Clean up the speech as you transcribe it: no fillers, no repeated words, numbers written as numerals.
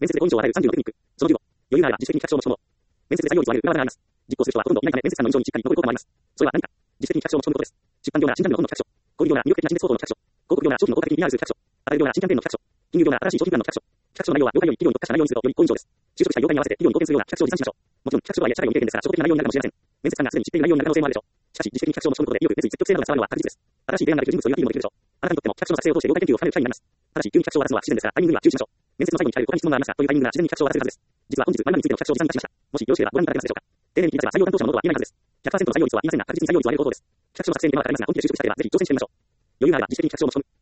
面接で5以上あらゆる30のテクニック。その10を。余裕があれば自主的に企画書を持ち込もう。面接で採用率を上げる裏技があります。実行する人はほとんどいないため面接官の印象にしっかり残る効果もあります。それは何か。自主的に企画書を持ち込むことです。出版業なら新ジャンルの本の企画書。小売業なら魅力的なビジネスフォトの企画書。広告業なら商品を効果的に PR する企画書。アパレル業なら新キャンペーンの企画書。金融業なら新しい商品プランの企画書。企画書の内容は業界より企業に特化した内容にするとより好印象です。就職した業界に合わせて企業に貢献するような企画書を持参しましょう。もちろん企画書とはいえ社会を見ているんですから、所得的な内容になるかもしれません。面接官がすでに知っている内容になる可能性もあるでしょう。しかし、自主的に企画書を持ち込むことで意欲、熱意、積極性などが伝わるのは確実です。新しい提案ができる人物を祝っているのもできるでしょう。あなたにとっても企画書の作成を通して業界研究を深める機会になります。ただし、急に企画書を渡すのは不自然ですから、タイミングには注意しましょう。面接の最後に聞かれる他に質問がありますかというタイミングなら事前に企画書を渡せるはずです。実は本日、〇〇についての企画書を持参いたしました。もしよろしければご覧いただけますでしょうか。丁寧に聞き出せば採用担当者のものとは言えないはずです。100% の採用率は言いませんが、確実に採用率を上げる方法です。企画書の作成に手間がかかりますが、本気で習得したければ、ぜひ挑戦してみましょう。余裕があれば自主的に企画書を持ち込む。